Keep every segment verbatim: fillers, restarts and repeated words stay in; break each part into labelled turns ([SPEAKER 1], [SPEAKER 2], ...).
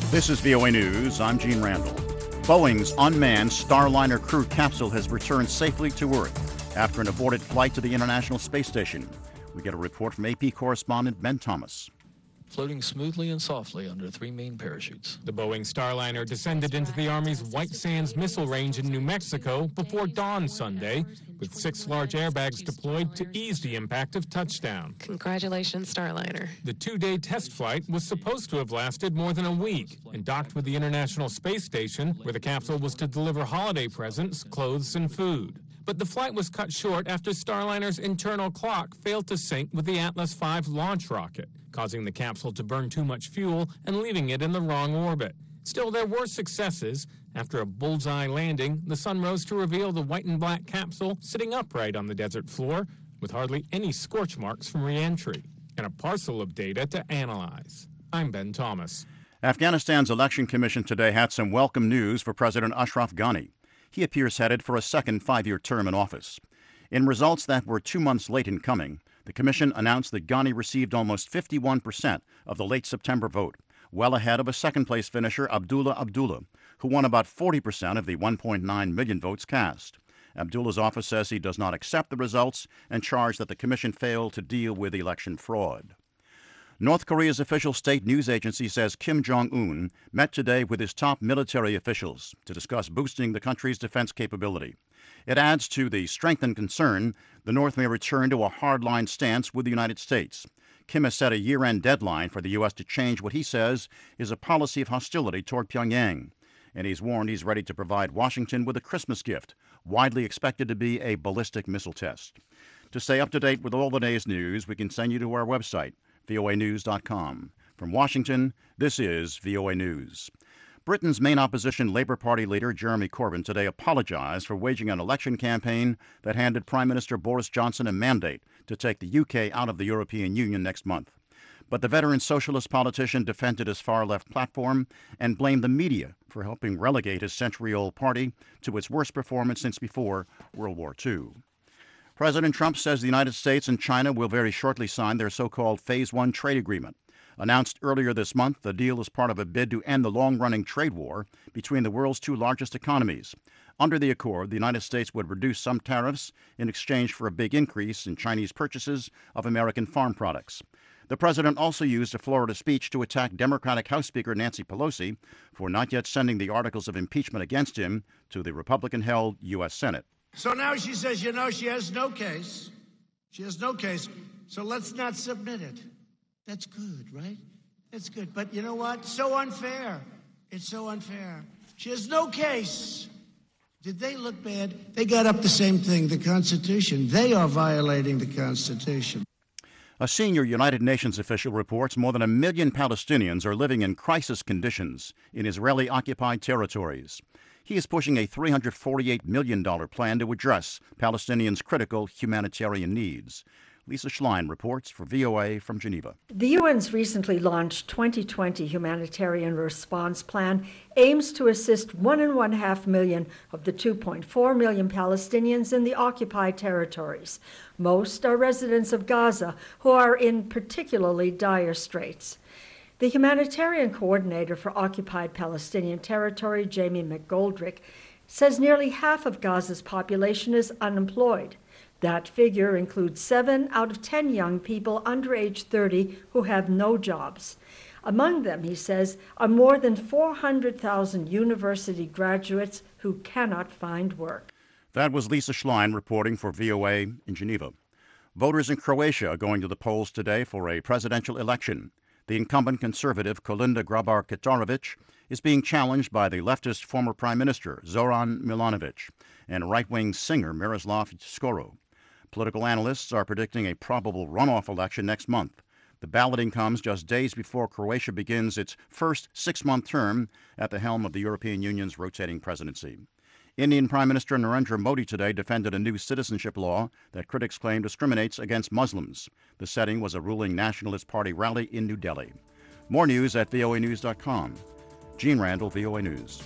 [SPEAKER 1] This is V O A News. I'm Gene Randall. Boeing's unmanned Starliner crew capsule has returned safely to Earth after an aborted flight to the International Space Station. We get a report from A P correspondent Ben Thomas.
[SPEAKER 2] Floating smoothly and softly under three main parachutes.
[SPEAKER 3] The Boeing Starliner descended into the Army's White Sands Missile Range in New Mexico before dawn Sunday, with six large airbags deployed to ease the impact of touchdown.
[SPEAKER 4] Congratulations, Starliner.
[SPEAKER 3] The two-day test flight was supposed to have lasted more than a week and docked with the International Space Station, where the capsule was to deliver holiday presents, clothes, and food. But the flight was cut short after Starliner's internal clock failed to sync with the Atlas five launch rocket, causing the capsule to burn too much fuel and leaving it in the wrong orbit. Still, there were successes. After a bullseye landing, the sun rose to reveal the white and black capsule sitting upright on the desert floor with hardly any scorch marks from re-entry and a parcel of data to analyze. I'm Ben Thomas.
[SPEAKER 1] Afghanistan's election commission today had some welcome news for President Ashraf Ghani. He appears headed for a second five-year term in office. In results that were two months late in coming, the commission announced that Ghani received almost fifty-one percent of the late September vote, well ahead of a second-place finisher, Abdullah Abdullah, who won about forty percent of the one point nine million votes cast. Abdullah's office says he does not accept the results and charged that the commission failed to deal with election fraud. North Korea's official state news agency says Kim Jong-un met today with his top military officials to discuss boosting the country's defense capability. It adds to the strengthened concern the North may return to a hardline stance with the United States. Kim has set a year-end deadline for the U S to change what he says is a policy of hostility toward Pyongyang. And he's warned he's ready to provide Washington with a Christmas gift, widely expected to be a ballistic missile test. To stay up to date with all the day's news, we can send you to our website, V O A news dot com. From Washington, this is V O A News. Britain's main opposition Labour Party leader Jeremy Corbyn today apologized for waging an election campaign that handed Prime Minister Boris Johnson a mandate to take the U K out of the European Union next month. But the veteran socialist politician defended his far-left platform and blamed the media for helping relegate his century-old party to its worst performance since before World War Two. President Trump says the United States and China will very shortly sign their so-called Phase One trade agreement. Announced earlier this month, the deal is part of a bid to end the long-running trade war between the world's two largest economies. Under the accord, the United States would reduce some tariffs in exchange for a big increase in Chinese purchases of American farm products. The president also used a Florida speech to attack Democratic House Speaker Nancy Pelosi for not yet sending the articles of impeachment against him to the Republican-held U S Senate.
[SPEAKER 5] So now she says, you know, she has no case. She has no case. So let's not submit it. That's good, right? That's good. But you know what? So unfair. It's so unfair. She has no case. Did they look bad? They got up the same thing, the Constitution. They are violating the Constitution.
[SPEAKER 1] A senior United Nations official reports more than a million Palestinians are living in crisis conditions in Israeli-occupied territories. He is pushing a three hundred forty-eight million dollars plan to address Palestinians' critical humanitarian needs. Lisa Schlein reports for V O A from Geneva.
[SPEAKER 6] The U N's recently launched twenty twenty Humanitarian Response Plan aims to assist one and one half million of the two point four million Palestinians in the occupied territories. Most are residents of Gaza who are in particularly dire straits. The humanitarian coordinator for occupied Palestinian territory, Jamie McGoldrick, says nearly half of Gaza's population is unemployed. That figure includes seven out of ten young people under age thirty who have no jobs. Among them, he says, are more than four hundred thousand university graduates who cannot find work.
[SPEAKER 1] That was Lisa Schlein reporting for V O A in Geneva. Voters in Croatia are going to the polls today for a presidential election. The incumbent conservative Kolinda Grabar-Kitarovic is being challenged by the leftist former prime minister Zoran Milanovic and right-wing singer Miroslav Skoro. Political analysts are predicting a probable runoff election next month. The balloting comes just days before Croatia begins its first six-month term at the helm of the European Union's rotating presidency. Indian Prime Minister Narendra Modi today defended a new citizenship law that critics claim discriminates against Muslims. The setting was a ruling Nationalist Party rally in New Delhi. More news at V O A news dot com. Gene Randall, V O A News.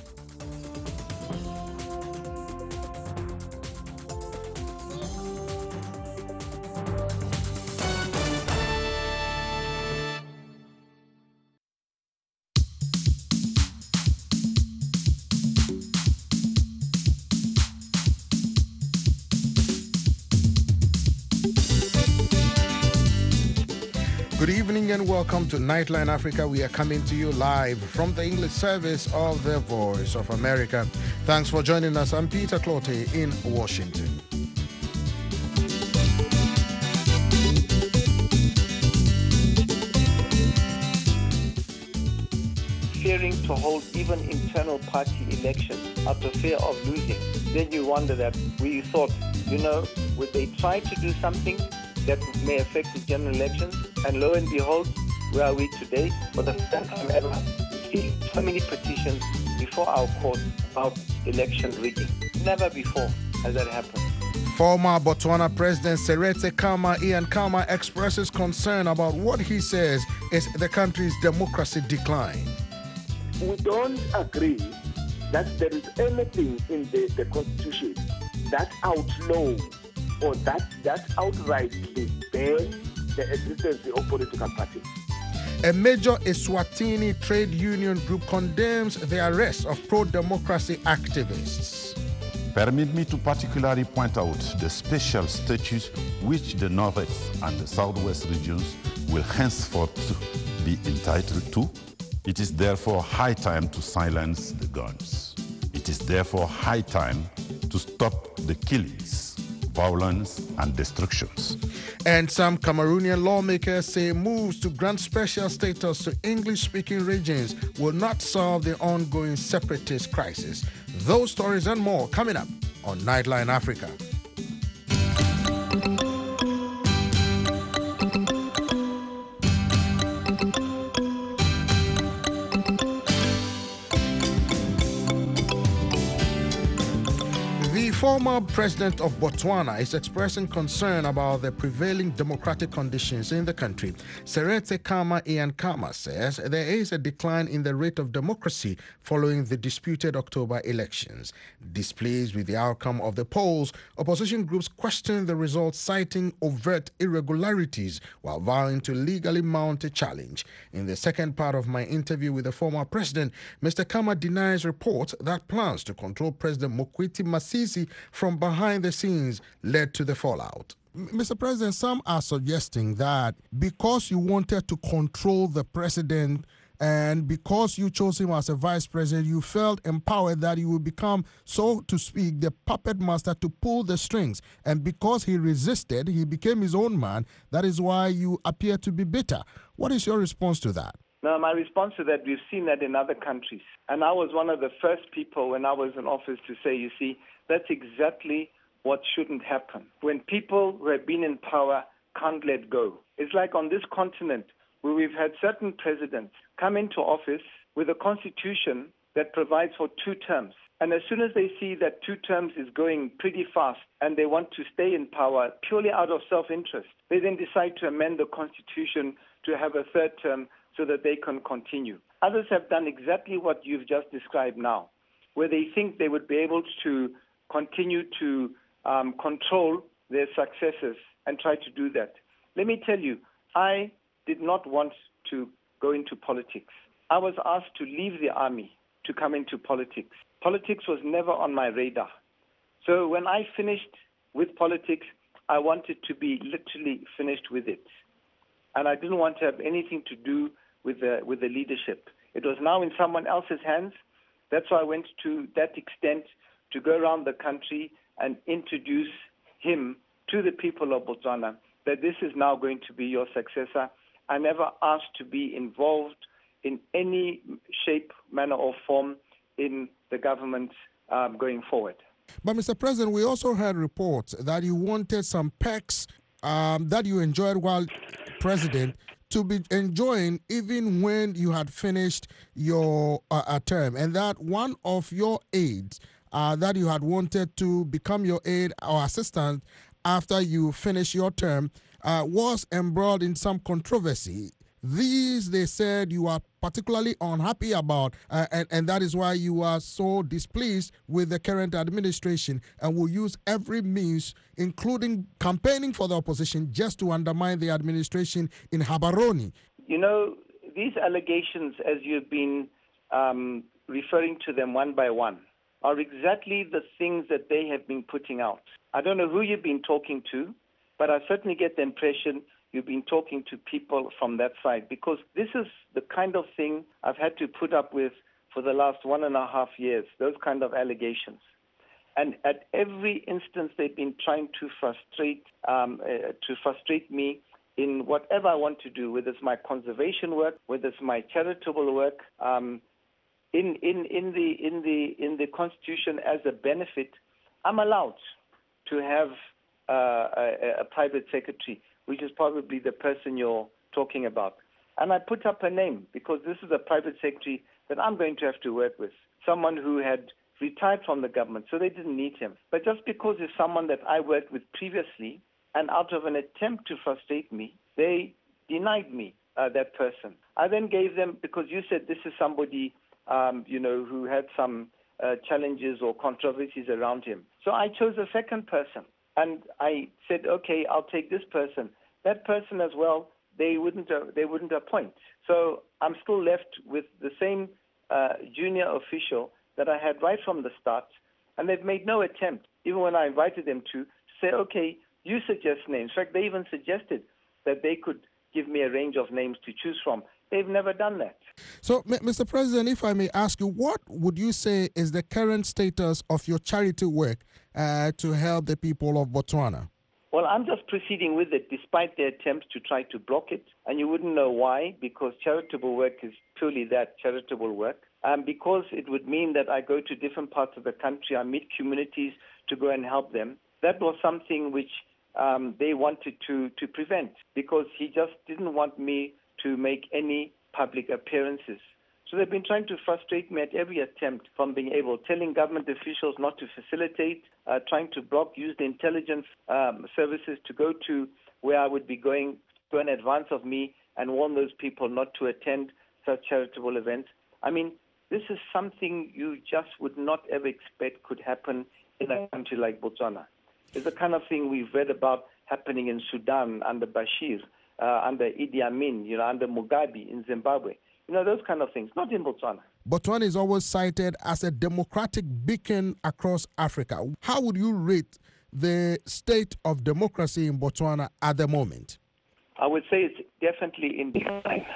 [SPEAKER 7] evening and welcome to Nightline Africa. We are coming to you live from the English service of the Voice of America. Thanks for joining us. I'm Peter Clottey in Washington.
[SPEAKER 8] Fearing to hold even internal party elections out of fear of losing, then you wonder that we thought, you know, would they try to do something that may affect the general elections? And lo and behold, where are we today? For the first time ever, we see so many petitions before our court about election rigging. Never before has that happened.
[SPEAKER 7] Former Botswana President Seretse Khama Ian Khama expresses concern about what he says is the country's democracy decline.
[SPEAKER 9] We don't agree that there is anything in the, the Constitution that outlaws or that, that outrightly bans the existence of political parties.
[SPEAKER 7] A major Eswatini trade union group condemns the arrest of pro-democracy activists.
[SPEAKER 10] Permit me to particularly point out the special status which the Northwest and the Southwest regions will henceforth be entitled to. It is therefore high time to silence the guns. It is therefore high time to stop the killings, violence, and destructions.
[SPEAKER 7] And some Cameroonian lawmakers say moves to grant special status to English-speaking regions will not solve the ongoing separatist crisis. Those stories and more coming up on Nightline Africa. The former president of Botswana is expressing concern about the prevailing democratic conditions in the country. Seretse Khama Ian Khama says there is a decline in the rate of democracy following the disputed October elections. Displeased with the outcome of the polls, opposition groups question the results, citing overt irregularities while vowing to legally mount a challenge. In the second part of my interview with the former president, Mister Khama denies reports that plans to control President Mokwetsi Masisi from behind the scenes led to the fallout. Mister President, some are suggesting that because you wanted to control the president and because you chose him as a vice president, you felt empowered that you would become, so to speak, the puppet master to pull the strings. And because he resisted, he became his own man. That is why you appear to be bitter. What is your response to that?
[SPEAKER 8] No, my response to that, we've seen that in other countries. And I was one of the first people when I was in office to say, you see, that's exactly what shouldn't happen. When people who have been in power can't let go. It's like on this continent where we've had certain presidents come into office with a constitution that provides for two terms. And as soon as they see that two terms is going pretty fast and they want to stay in power purely out of self-interest, they then decide to amend the constitution to have a third term so that they can continue. Others have done exactly what you've just described now, where they think they would be able to continue to um, control their successors and try to do that. Let me tell you, I did not want to go into politics. I was asked to leave the army to come into politics. Politics was never on my radar. So when I finished with politics, I wanted to be literally finished with it. And I didn't want to have anything to do with the, with the leadership. It was now in someone else's hands. That's why I went to that extent to go around the country and introduce him to the people of Botswana, that this is now going to be your successor. I never asked to be involved in any shape, manner, or form in the government um, going forward.
[SPEAKER 7] But, Mister President, we also heard reports that you wanted some perks um, that you enjoyed while president to be enjoying even when you had finished your uh, term, and that one of your aides uh, that you had wanted to become your aide or assistant after you finish your term uh, was embroiled in some controversy. These, they said, you are particularly unhappy about, uh, and, and that is why you are so displeased with the current administration and will use every means, including campaigning for the opposition, just to undermine the administration in Gaborone.
[SPEAKER 8] You know, these allegations, as you've been um, referring to them one by one, are exactly the things that they have been putting out. I don't know who you've been talking to, but I certainly get the impression you've been talking to people from that side, because this is the kind of thing I've had to put up with for the last one and a half years, those kind of allegations. And at every instance, they've been trying to frustrate um, uh, to frustrate me in whatever I want to do, whether it's my conservation work, whether it's my charitable work. Um, in, in, in, the, in, the, in the Constitution, as a benefit, I'm allowed to have uh, a, a private secretary, which is probably the person you're talking about. And I put up a name because this is a private secretary that I'm going to have to work with, someone who had retired from the government, so they didn't need him. But just because it's someone that I worked with previously, and out of an attempt to frustrate me, they denied me uh, that person. I then gave them, because you said this is somebody, um, you know, who had some uh, challenges or controversies around him. So I chose a second person, and I said, okay, I'll take this person. That person as well, they wouldn't uh, they wouldn't appoint. So I'm still left with the same uh, junior official that I had right from the start, and they've made no attempt, even when I invited them to, to say, okay, you suggest names. In fact, they even suggested that they could give me a range of names to choose from. They've never done that.
[SPEAKER 7] So, Mister President, if I may ask you, what would you say is the current status of your charity work uh, to help the people of Botswana?
[SPEAKER 8] Well, I'm just proceeding with it despite their attempts to try to block it. And you wouldn't know why, because charitable work is purely that, charitable work. Um, because it would mean that I go to different parts of the country, I meet communities to go and help them. That was something which um, they wanted to, to prevent, because he just didn't want me to make any public appearances. So they've been trying to frustrate me at every attempt from being able, telling government officials not to facilitate, uh, trying to block, use the intelligence um, services to go to where I would be going, go in advance of me and warn those people not to attend such charitable events. I mean, this is something you just would not ever expect could happen in a country like Botswana. It's the kind of thing we've read about happening in Sudan under Bashir, uh, under Idi Amin, you know, under Mugabe in Zimbabwe. You know, those kind of things, not in Botswana.
[SPEAKER 7] Botswana is always cited as a democratic beacon across Africa. How would you rate the state of democracy in Botswana at the moment?
[SPEAKER 8] I would say it's definitely in decline.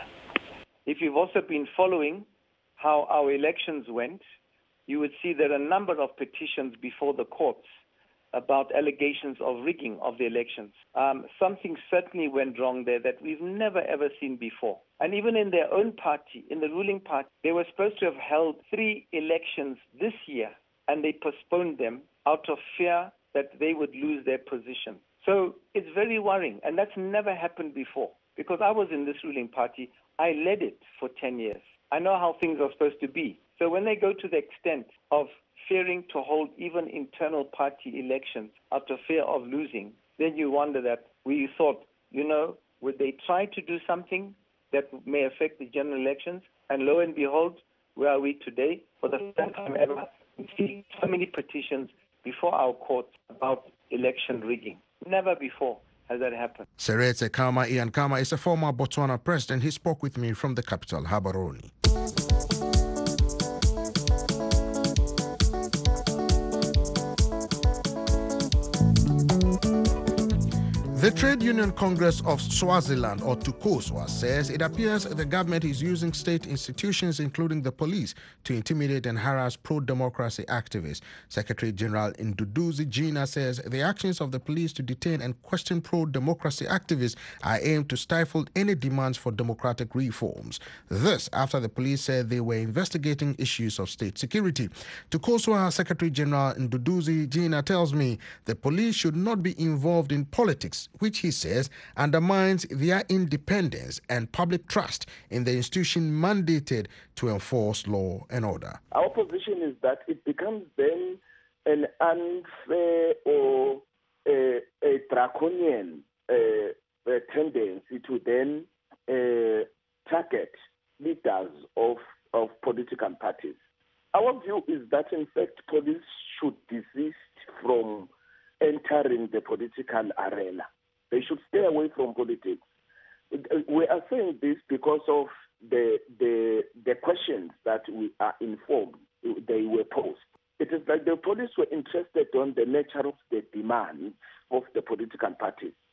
[SPEAKER 8] If you've also been following how our elections went, you would see there are a number of petitions before the courts about allegations of rigging of the elections. Um, something certainly went wrong there that we've never ever seen before. And even in their own party, in the ruling party, they were supposed to have held three elections this year, and they postponed them out of fear that they would lose their position. So it's very worrying, and that's never happened before. Because I was in this ruling party, I led it for ten years. I know how things are supposed to be. So when they go to the extent of fearing to hold even internal party elections out of fear of losing, then you wonder that we thought, you know, would they try to do something that may affect the general elections? And lo and behold, where are we today? For the first time ever, we see so many petitions before our courts about election rigging. Never before has that happened.
[SPEAKER 7] Seretse Khama, Ian Khama, is a former Botswana president. He spoke with me from the capital, Gaborone. The Trade Union Congress of Swaziland, or TUCOSWA, says it appears the government is using state institutions, including the police, to intimidate and harass pro-democracy activists. Secretary General Nduduzi Gina says the actions of the police to detain and question pro-democracy activists are aimed to stifle any demands for democratic reforms. This after the police said they were investigating issues of state security. TUCOSWA Secretary General Nduduzi Gina tells me the police should not be involved in politics, which he says undermines their independence and public trust in the institution mandated to enforce law and order.
[SPEAKER 9] Our position is that it becomes then an unfair or a, a draconian uh, a tendency to then uh, target leaders of, of political parties. Our view is that, in fact, police should desist from entering the political arena. They should stay away from politics. We are saying this because of the the the questions that we are informed they were posed. It is like the police were interested on the nature of the demands of the political parties.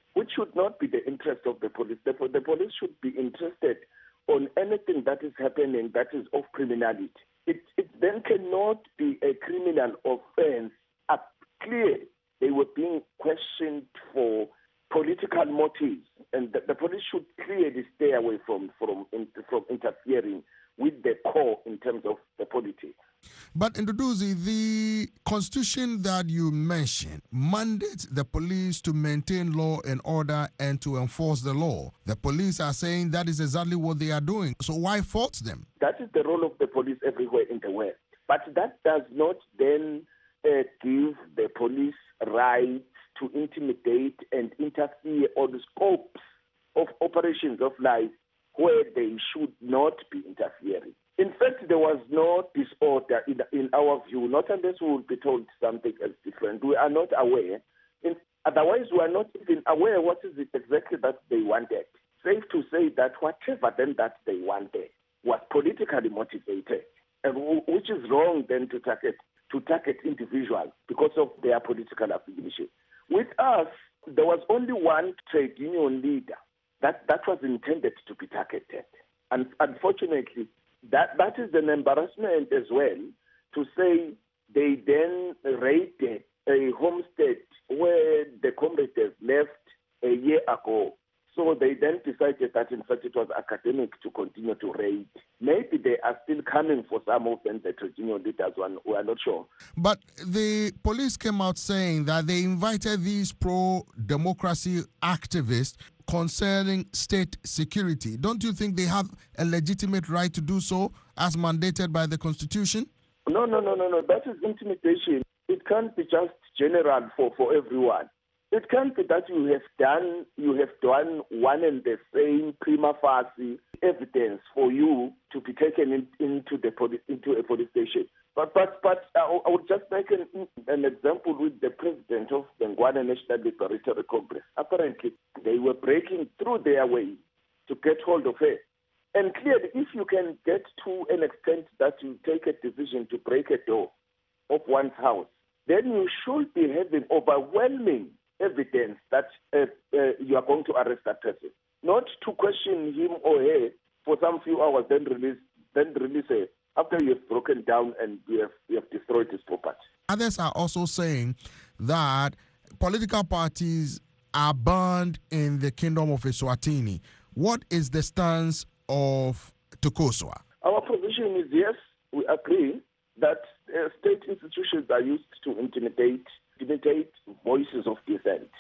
[SPEAKER 9] which should not be the interest of the police. The, the police should be interested on anything that is happening that is of criminality. It, it then cannot be a criminal offense. Uh, clear, they were being questioned for political motives, and the, the police should clearly stay away from, from, from interfering with the core in terms of the politics.
[SPEAKER 7] But Nduduzi, the constitution that you mentioned mandates the police to maintain law and order and to enforce the law. The police are saying that is exactly what they are doing. So why fault them?
[SPEAKER 9] That is the role of the police everywhere in the world. But that does not then uh, give the police rights to intimidate and interfere on the scopes of operations of life where they should not be interfering. In fact, there was no disorder in, in our view, not unless we will be told something else different. We are not aware. In, otherwise, we are not even aware what is it exactly that they wanted. Safe to say that whatever then that they wanted was politically motivated, and w- which is wrong then to target to target individuals because of their political affiliation. With us, there was only one trade union leader that, that was intended to be targeted. And unfortunately, That that is an embarrassment as well, to say they then raided a homestead where the comrades left a year ago. So they then decided that in fact it was academic to continue to raid. Maybe they are still coming for some of them, the trade union leaders, one, we are not sure.
[SPEAKER 7] But the police came out saying that they invited these pro-democracy activists concerning state security. Don't you think they have a legitimate right to do so as mandated by the Constitution?
[SPEAKER 9] No, no, no, no, no. That is intimidation. It can't be just general for, for everyone. It can't be that you have done you have done one and the same prima facie evidence for you to be taken in, into the poli- into a police station. But but but I, I would just make an, an example with the president of the Ngwane National Liberatory Congress. Apparently, they were breaking through their way to get hold of her. And clearly, if you can get to an extent that you take a decision to break a door of one's house, then you should be having overwhelming evidence that uh, uh, you are going to arrest that person, not to question him or her for some few hours, then release, then release her after you have broken down and you have, you have destroyed his property.
[SPEAKER 7] Others are also saying that political parties are banned in the Kingdom of Eswatini. What is the stance of Tukoswa?
[SPEAKER 9] Our position is yes, we agree that uh, state institutions are used to intimidate intimidate voices of dissent.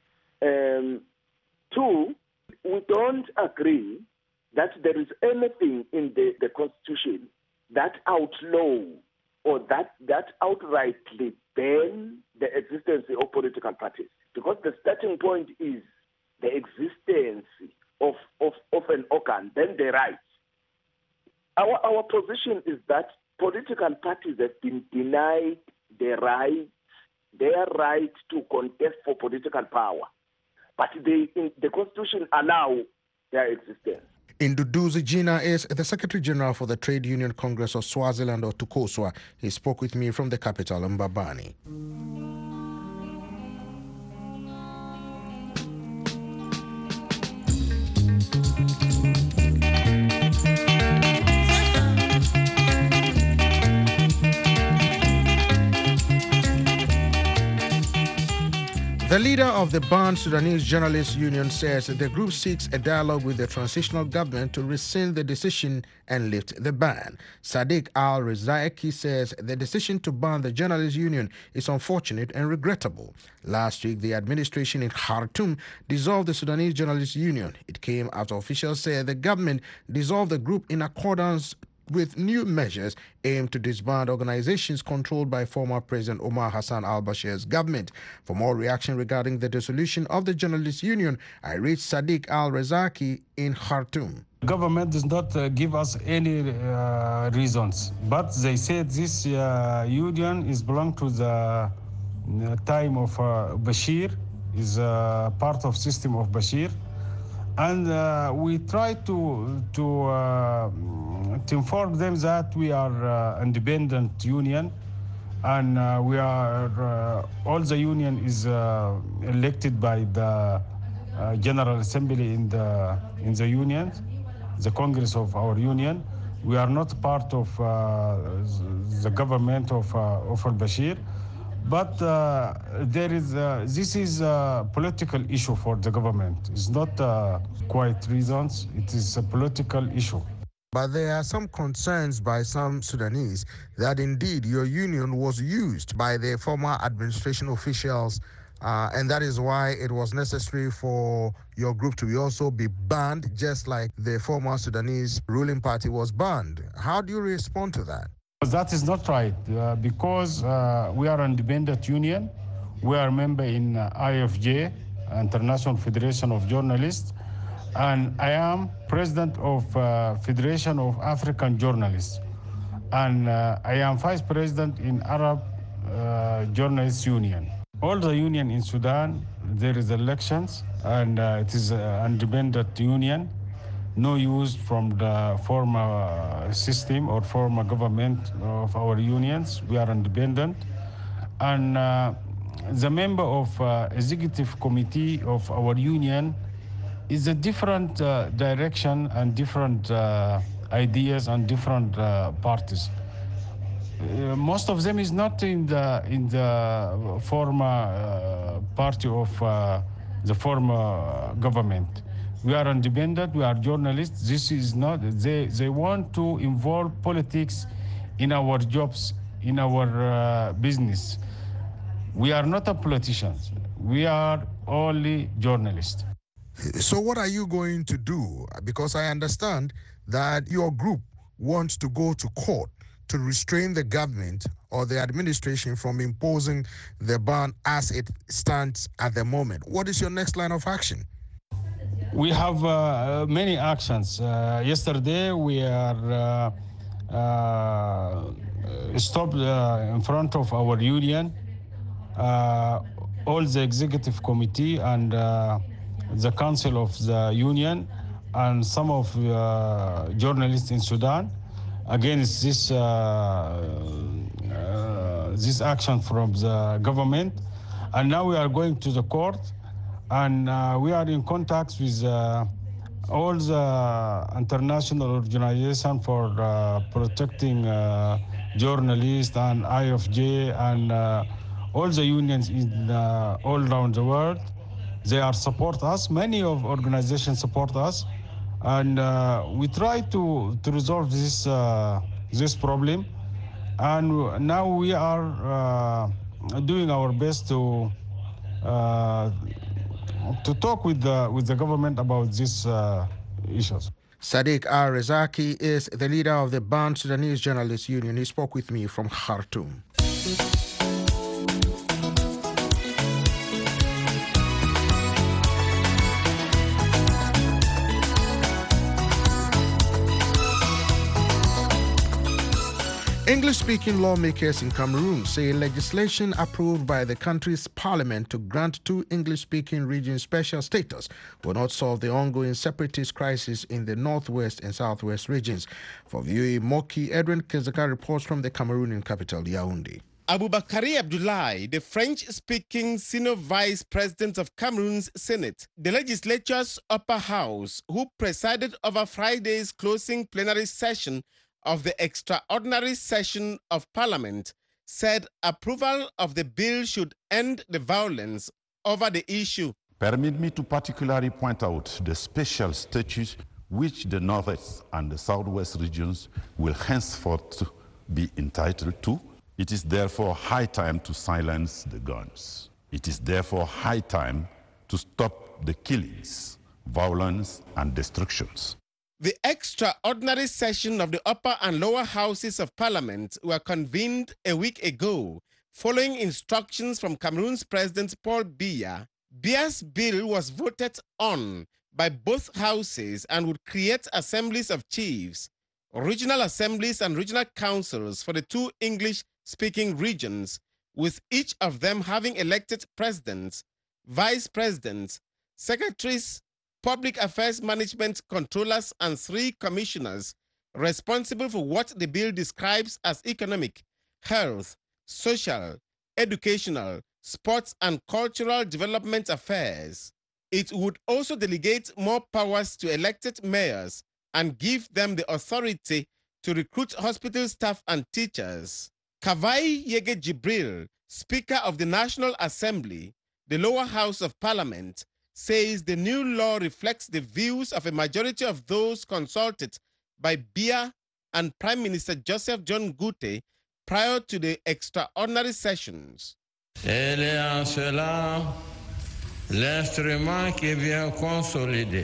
[SPEAKER 9] Um, two, we don't agree that there is anything in the, the Constitution that outlaw or that, that outrightly ban the existence of political parties. Because the starting point is the existence of, of, of an organ, then the rights. Our, our position is that political parties have been denied the right their right to contest for political power. But they, in the Constitution allow their existence.
[SPEAKER 7] Nduduzi Gina is the Secretary General for the Trade Union Congress of Swaziland, or Tukoswa. He spoke with me from the capital, Mbabane. The leader of the banned Sudanese Journalists Union says the group seeks a dialogue with the transitional government to rescind the decision and lift the ban. Sadiq Al-Rizaki says the decision to ban the Journalists Union is unfortunate and regrettable. Last week, the administration in Khartoum dissolved the Sudanese Journalists Union. It came after officials said the government dissolved the group in accordance with new measures aimed to disband organizations controlled by former President Omar Hassan al-Bashir's government. For more reaction regarding the dissolution of the Journalists Union, I reached Sadiq Al-Razaki in Khartoum.
[SPEAKER 11] The government does not uh, give us any uh, reasons, but they said this uh, union is belong to the uh, time of uh, Bashir, is uh, part of system of Bashir. And uh, we try to to uh, to inform them that we are uh, independent union, and uh, we are uh, all the union is uh, elected by the uh, General Assembly in the in the union, the Congress of our union. We are not part of uh, the government of uh, of al-Bashir, but uh, there is uh, this is a political issue for the government. It's not uh, quite reasons. It is a political issue.
[SPEAKER 7] But there are some concerns by some Sudanese that indeed your union was used by the former administration officials, uh, and that is why it was necessary for your group to also be banned, just like the former Sudanese ruling party was banned. How do you respond to that?
[SPEAKER 11] That is not right, uh, because uh, we are an independent union. We are a member in uh, I F J, International Federation of Journalists, and I am president of uh, Federation of African Journalists, and uh, I am vice president in Arab uh, Journalists Union. All the union in Sudan, there is elections, and uh, it is an independent union, no use from the former system or former government of our unions. We are independent, and uh, the member of uh, executive committee of our union is a different uh, direction and different uh, ideas and different uh, parties. Uh, most of them is not in the in the former uh, party of uh, the former government. We are independent. We are journalists. This is not. They they want to involve politics in our jobs, in our uh, business. We are not a politicians. We are only journalists.
[SPEAKER 7] So what are you going to do? Because I understand that your group wants to go to court to restrain the government or the administration from imposing the ban as it stands at the moment. What is your next line of action?
[SPEAKER 11] We have uh, many actions. Uh, yesterday we are uh, uh, stopped uh, in front of our union, uh, all the executive committee and uh, the council of the union and some of uh, journalists in Sudan against this uh, uh, this action from the government. And now we are going to the court, and uh, we are in contact with uh, all the international organizations for uh, protecting uh, journalists and I F J and uh, all the unions in uh, all around the world. They are support us. Many of organizations support us, and uh, we try to to resolve this uh, this problem. And now we are uh, doing our best to uh, to talk with the with the government about these uh, issues.
[SPEAKER 7] Sadiq Al-Razaki is the leader of the Banned Sudanese Journalists Union. He spoke with me from Khartoum. English-speaking lawmakers in Cameroon say legislation approved by the country's parliament to grant two English-speaking regions special status will not solve the ongoing separatist crisis in the northwest and southwest regions. For V O A Moki, Edwin Kezaka reports from the Cameroonian capital, Yaoundé.
[SPEAKER 12] Aboubakary Abdoulaye, the French-speaking senior vice president of Cameroon's Senate, the legislature's upper house, who presided over Friday's closing plenary session of the extraordinary session of Parliament, said approval of the bill should end the violence over the issue.
[SPEAKER 10] Permit me to particularly point out the special status which the northwest and the southwest regions will henceforth be entitled to. It is therefore high time to silence the guns. It is therefore high time to stop the killings, violence, and destructions.
[SPEAKER 12] The extraordinary session of the upper and lower houses of parliament were convened a week ago, following instructions from Cameroon's President Paul Biya. Biya's bill was voted on by both houses and would create assemblies of chiefs, regional assemblies and regional councils for the two English-speaking regions, with each of them having elected presidents, vice presidents, secretaries, public affairs management controllers, and three commissioners responsible for what the bill describes as economic, health, social, educational, sports, and cultural development affairs. It would also delegate more powers to elected mayors and give them the authority to recruit hospital staff and teachers. Kavai Yege Jibril, Speaker of the National Assembly, the lower house of parliament, says the new law reflects the views of a majority of those consulted by Biya and Prime Minister Joseph John Gute prior to the extraordinary sessions.
[SPEAKER 13] Elle est en cela l'instrument qui vient consolider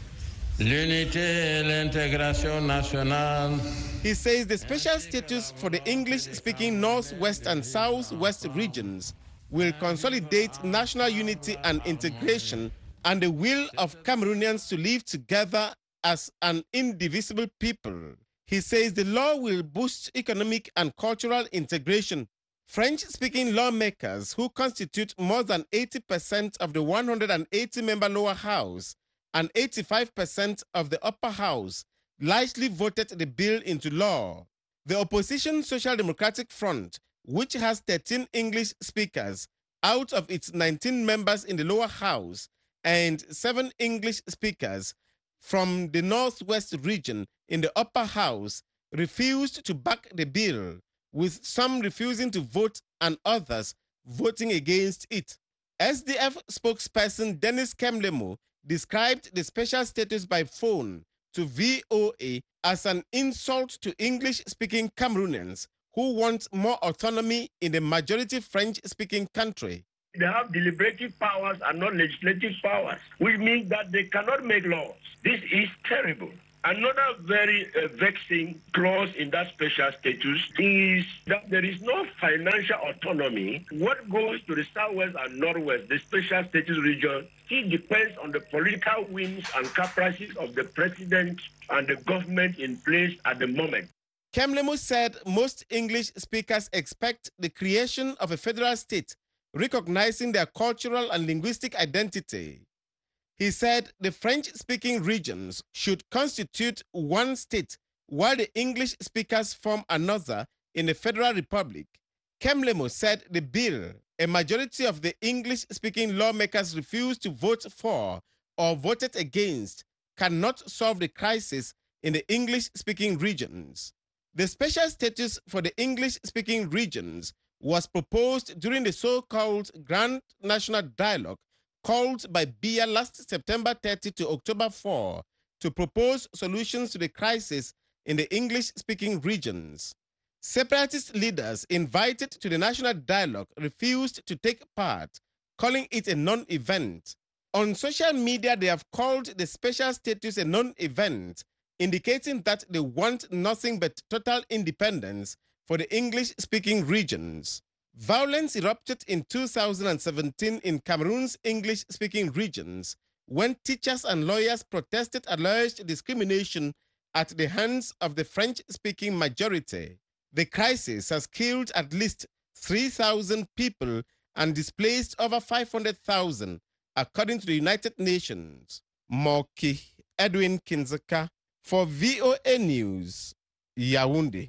[SPEAKER 13] l'unité et l'intégration nationale.
[SPEAKER 12] He says the special status for the English-speaking Northwest and Southwest regions will consolidate national unity and integration and the will of Cameroonians to live together as an indivisible people. He says the law will boost economic and cultural integration. French-speaking lawmakers, who constitute more than eighty percent of the one hundred eighty member lower house and eighty-five percent of the upper house, largely voted the bill into law. The opposition Social Democratic Front, which has thirteen English speakers out of its nineteen members in the lower house and seven English speakers from the Northwest region in the upper house, refused to back the bill, with some refusing to vote and others voting against it. S D F spokesperson Dennis Kemlemo described the special status by phone to V O A as an insult to English-speaking Cameroonians who want more autonomy in the majority French-speaking country.
[SPEAKER 14] They have deliberative powers and not legislative powers, which means that they cannot make laws. This is terrible. Another very uh, vexing clause in that special status is that there is no financial autonomy. What goes to the Southwest and Northwest, the special status region, still depends on the political whims and caprices of the president and the government in place at the moment.
[SPEAKER 12] Kemlemo said most English speakers expect the creation of a federal state recognizing their cultural and linguistic identity. He said the French-speaking regions should constitute one state while the English speakers form another in the Federal Republic. Kemlemo said the bill, a majority of the English-speaking lawmakers refused to vote for or voted against, cannot solve the crisis in the English-speaking regions. The special status for the English-speaking regions was proposed during the so-called Grand National Dialogue called by Biya last September thirtieth to October fourth to propose solutions to the crisis in the English-speaking regions. Separatist leaders invited to the National Dialogue refused to take part, calling it a non-event. On social media, they have called the special status a non-event, indicating that they want nothing but total independence for the English-speaking regions. Violence erupted in two thousand seventeen in Cameroon's English-speaking regions when teachers and lawyers protested alleged discrimination at the hands of the French-speaking majority. The crisis has killed at least three thousand people and displaced over five hundred thousand, according to the United Nations. Moki Edwin Kinzaka for V O A News, Yaoundé.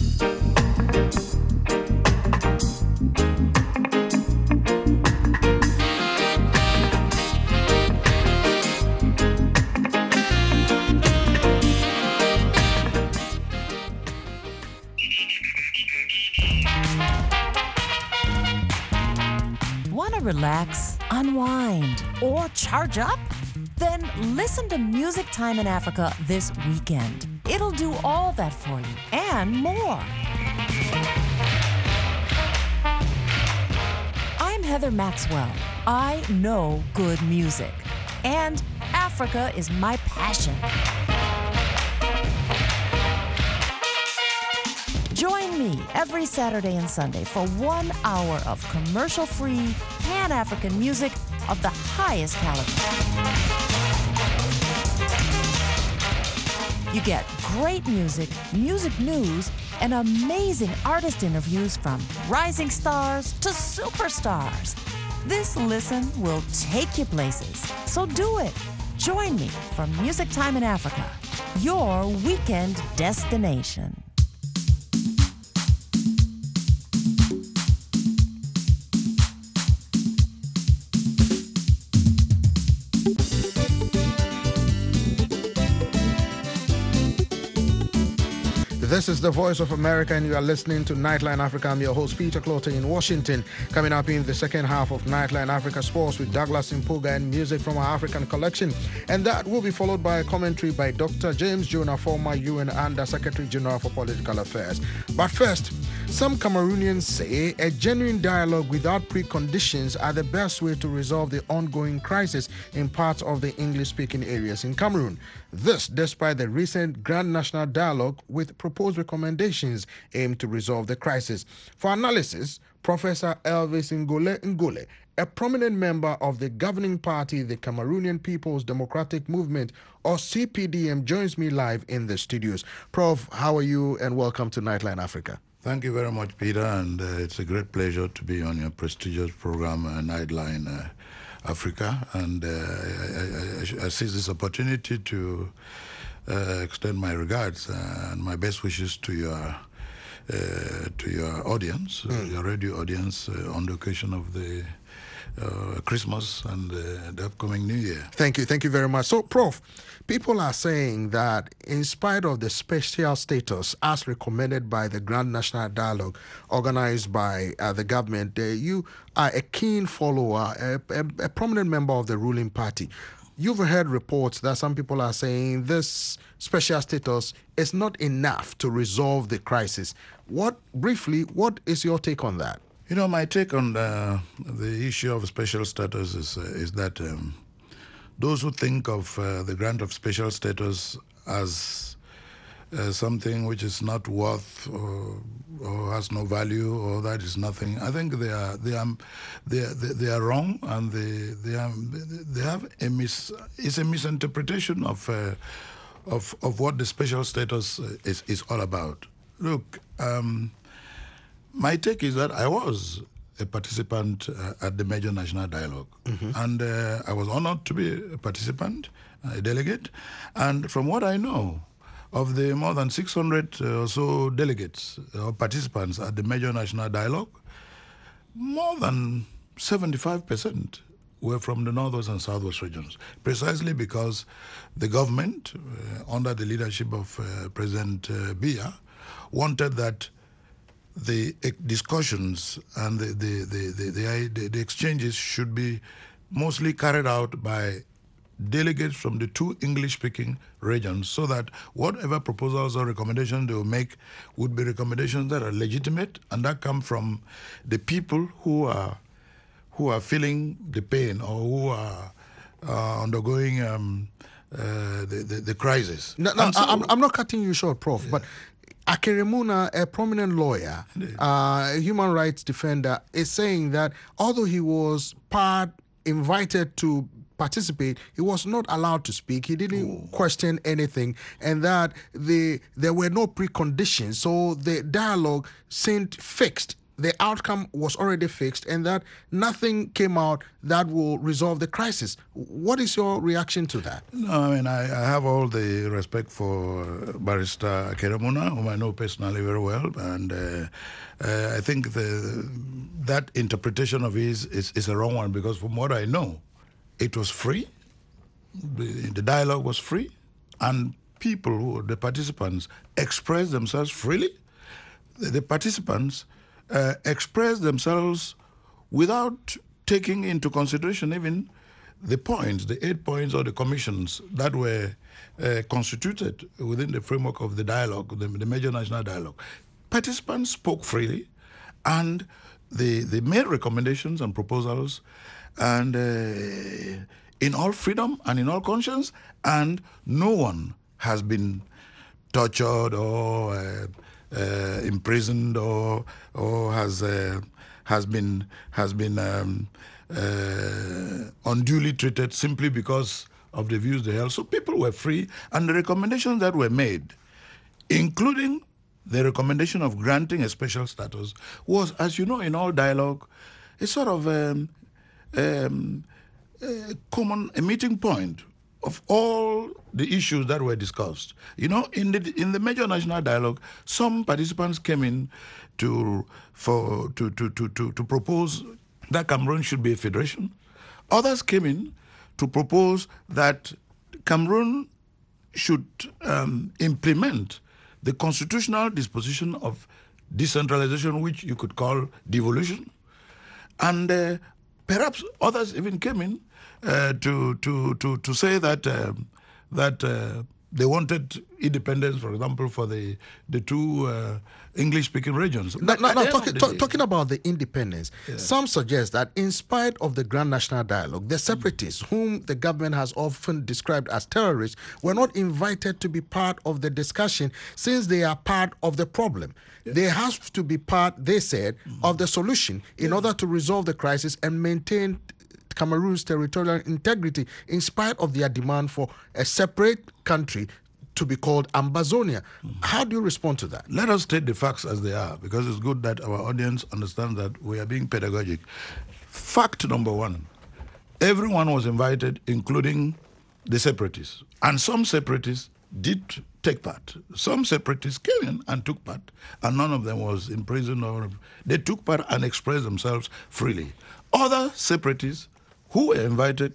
[SPEAKER 15] Want to relax, unwind, or charge up? Then listen to Music Time in Africa this weekend. It'll do all that for you and more. I'm Heather Maxwell. I know good music, and Africa is my passion. Join me every Saturday and Sunday for one hour of commercial-free, Pan-African music of the highest caliber. You get great music, music news, and amazing artist interviews from rising stars to superstars. This listen will take you places, so do it. Join me for Music Time in Africa, your weekend destination.
[SPEAKER 7] This is the Voice of America, and you are listening to Nightline Africa. I'm your host, Peter Clotter, in Washington. Coming up in the second half of Nightline Africa Sports with Douglas Impuga and music from our African collection. And that will be followed by a commentary by Doctor James Jonah, former U N Under Secretary General for Political Affairs. But first, some Cameroonians say a genuine dialogue without preconditions are the best way to resolve the ongoing crisis in parts of the English-speaking areas in Cameroon. This despite the recent Grand National Dialogue with proposed recommendations aimed to resolve the crisis. For analysis, Professor Elvis Ngole Ngole, a prominent member of the governing party, the Cameroonian People's Democratic Movement, or C P D M, joins me live in the studios. Prof, how are you, and welcome to Nightline Africa.
[SPEAKER 16] Thank you very much, Peter, and uh, it's a great pleasure to be on your prestigious program, uh, Nightline uh, Africa, and uh, I, I, I seize this opportunity to uh, extend my regards and my best wishes to your uh, to your audience, mm. your radio audience, uh, on the occasion of the uh, Christmas and uh, the upcoming New Year.
[SPEAKER 7] Thank you, thank you very much. So, Prof, people are saying that in spite of the special status as recommended by the Grand National Dialogue organized by uh, the government, uh, you are a keen follower, a, a, a prominent member of the ruling party. You've heard reports that some people are saying this special status is not enough to resolve the crisis. What, briefly, what is your take on that?
[SPEAKER 16] You know, my take on the, the issue of special status is, uh, is that um, those who think of uh, the grant of special status as uh, something which is not worth or, or has no value or that is nothing, I think they are they are they are, they are wrong, and they they are they have a mis it's a misinterpretation of uh, of of what the special status is is all about. Look, um, my take is that I was a participant uh, at the Major National Dialogue. Mm-hmm. And uh, I was honored to be a participant, a delegate. And from what I know, of the more than six hundred or so delegates or participants at the Major National Dialogue, more than seventy-five percent were from the Northwest and Southwest regions, precisely because the government, uh, under the leadership of uh, President uh, Biya, wanted that the discussions and the the, the, the, the, the exchanges should be mostly carried out by delegates from the two English-speaking regions, so that whatever proposals or recommendations they will make would be recommendations that are legitimate and that come from the people who are who are feeling the pain or who are uh, undergoing um, uh, the, the, the crisis.
[SPEAKER 7] No, no, so, I'm, I'm not cutting you short, Prof, yeah. but Akeremuna, a prominent lawyer, uh, a human rights defender, is saying that although he was part invited to participate, he was not allowed to speak. He didn't Ooh. question anything, and that the there were no preconditions. So the dialogue seemed fixed. The outcome was already fixed, and that nothing came out that will resolve the crisis. What is your reaction to that?
[SPEAKER 16] No, I mean, I, I have all the respect for Barrister Akeremuna, whom I know personally very well, and uh, uh, I think the that interpretation of his is, is a wrong one, because from what I know, it was free, the, the dialogue was free, and people, who the participants, expressed themselves freely. The, the participants Uh, express themselves without taking into consideration even the points, the eight points or the commissions that were uh, constituted within the framework of the dialogue, the, the Major National Dialogue. Participants spoke freely, and they, they made recommendations and proposals, and uh, in all freedom and in all conscience, and no one has been tortured or uh, Uh, imprisoned or or has uh, has been has been um, uh, unduly treated simply because of the views they held. So people were free, and the recommendations that were made, including the recommendation of granting a special status, was, as you know, in all dialogue, a sort of um, um, a common a meeting point of all the issues that were discussed. You know, in the in the Major National Dialogue, some participants came in to for to to to to, to propose that Cameroon should be a federation. Others came in to propose that Cameroon should um, implement the constitutional disposition of decentralization, which you could call devolution. And uh, perhaps others even came in uh, to, to, to, to say that, uh, that uh, they wanted independence, for example, for the, the two uh, English-speaking regions.
[SPEAKER 7] No, no, no, talk, talk,
[SPEAKER 16] day,
[SPEAKER 7] talking about the independence,
[SPEAKER 16] yeah.
[SPEAKER 7] some suggest that in spite of the Grand National Dialogue, the separatists, mm. whom the government has often described as terrorists, were not invited to be part of the discussion since they are part of the problem. Yeah. They have to be part, they said, mm. of the solution in yeah. order to resolve the crisis and maintain Cameroon's territorial integrity in spite of their demand for a separate country to be called Ambazonia. Mm. How do you respond to that?
[SPEAKER 16] Let us state the facts as they are, because it's good that our audience understands that we are being pedagogic. Fact number one, everyone was invited, including the separatists. And some separatists did take part. Some separatists came in and took part, and none of them was in prison. Or they took part and expressed themselves freely. Other separatists who were invited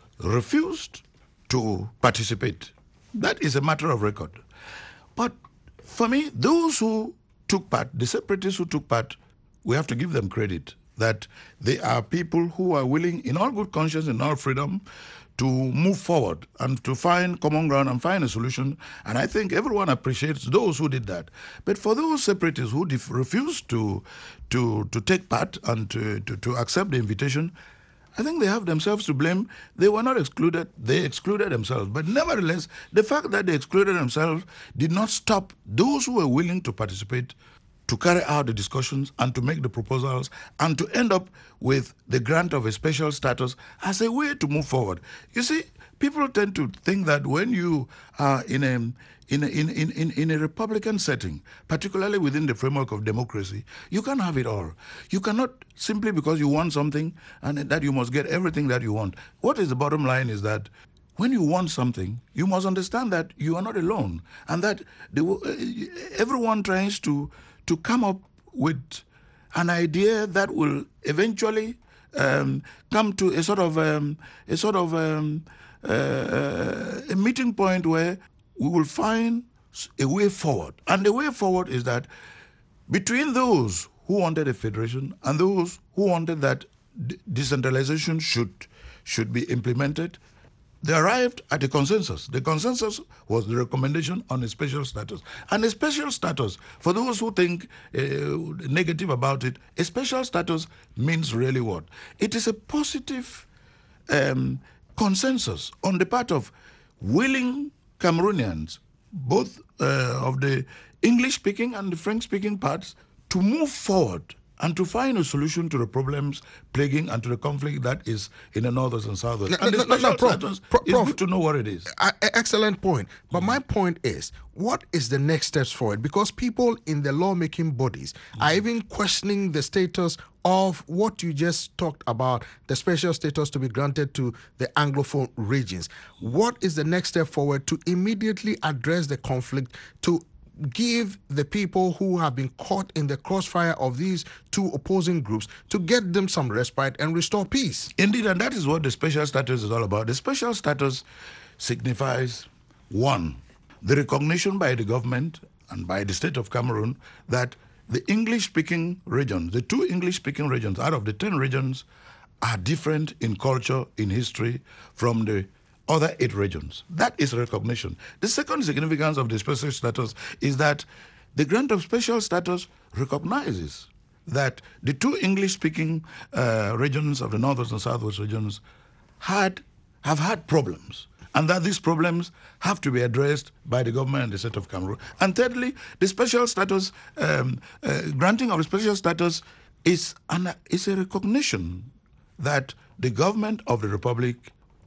[SPEAKER 16] refused to participate. That is a matter of record. But for me, those who took part, the separatists who took part, we have to give them credit that they are people who are willing, in all good conscience and all freedom, to move forward and to find common ground and find a solution. And I think everyone appreciates those who did that. But for those separatists who dif- refused to, to, to take part and to, to, to accept the invitation, I think they have themselves to blame. They were not excluded. They excluded themselves. But nevertheless, the fact that they excluded themselves did not stop those who were willing to participate to carry out the discussions and to make the proposals and to end up with the grant of a special status as a way to move forward. You see, people tend to think that when you are in a In a, in, in, in a Republican setting, particularly within the framework of democracy, you can't have it all. You cannot, simply because you want something, and that you must get everything that you want. What is the bottom line is that when you want something, you must understand that you are not alone, and that the, everyone tries to, to come up with an idea that will eventually um, come to a sort of, um, a, sort of um, uh, a meeting point where we will find a way forward. And the way forward is that between those who wanted a federation and those who wanted that de- decentralization should, should be implemented, they arrived at a consensus. The consensus was the recommendation on a special status. And a special status, for those who think uh, negative about it, a special status means really what? It is a positive um, consensus on the part of willing Cameroonians, both uh, of the English-speaking and the French-speaking parts, to move forward and to find a solution to the problems plaguing and to the conflict that is in the northern and southern.
[SPEAKER 7] No,
[SPEAKER 16] and
[SPEAKER 7] no,
[SPEAKER 16] the
[SPEAKER 7] no,
[SPEAKER 16] special
[SPEAKER 7] no, Prof,
[SPEAKER 16] status
[SPEAKER 7] Prof,
[SPEAKER 16] is
[SPEAKER 7] Prof,
[SPEAKER 16] good to know what it is.
[SPEAKER 7] Uh, excellent point. But mm-hmm. my point is, what is the next steps forward? Because people in the lawmaking bodies mm-hmm. are even questioning the status of what you just talked about, the special status to be granted to the Anglophone regions. What is the next step forward to immediately address the conflict, to give the people who have been caught in the crossfire of these two opposing groups, to get them some respite and restore peace?
[SPEAKER 16] Indeed, and that is what the special status is all about. The special status signifies, one, the recognition by the government and by the state of Cameroon that the English-speaking regions, the two English-speaking regions out of the ten regions, are different in culture, in history, from the other eight regions. That is recognition. The second significance of the special status is that the grant of special status recognizes that the two English-speaking uh, regions of the northwest and southwest regions had have had problems, and that these problems have to be addressed by the government and the state of Cameroon. And thirdly, the special status, um, uh, granting of special status is, an, is a recognition that the government of the Republic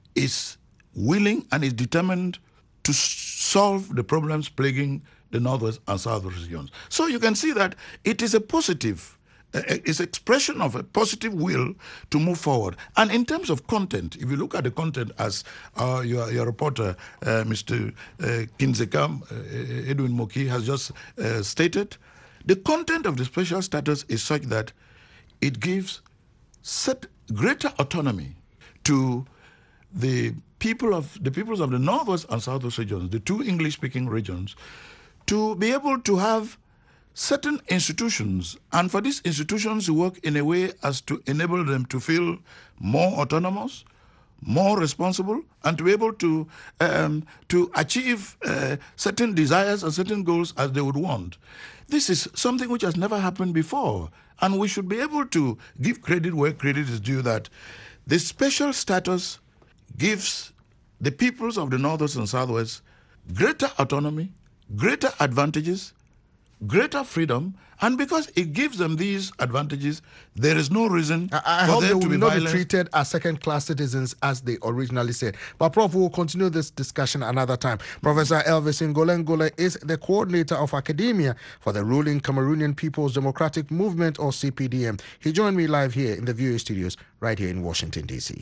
[SPEAKER 16] is willing and is determined to solve the problems plaguing the northwest and southwest regions. So you can see that it is a positive, uh, it's expression of a positive will to move forward. And in terms of content, if you look at the content as uh, your, your reporter, uh, Mister Uh, Kinzekam, uh, Edwin Moki, has just uh, stated, the content of the special status is such that it gives set greater autonomy to the people of the peoples of the northwest and southwest regions, the two English-speaking regions, to be able to have certain institutions, and for these institutions to work in a way as to enable them to feel more autonomous, more responsible, and to be able to um, to achieve uh, certain desires and certain goals as they would want. This is something which has never happened before, and we should be able to give credit where credit is due, that the special status gives the peoples of the Northwest and Southwest greater autonomy, greater advantages, greater freedom, and because it gives them these advantages, there is no reason
[SPEAKER 7] I, I
[SPEAKER 16] for
[SPEAKER 7] hope
[SPEAKER 16] them
[SPEAKER 7] they will
[SPEAKER 16] to be
[SPEAKER 7] not
[SPEAKER 16] violent.
[SPEAKER 7] be treated as second-class citizens as they originally said. But Prof, we will continue this discussion another time. Professor Elvis Ngole Ngole is the coordinator of academia for the ruling Cameroonian People's Democratic Movement, or C P D M. He joined me live here in the V O A studios right here in Washington, D C.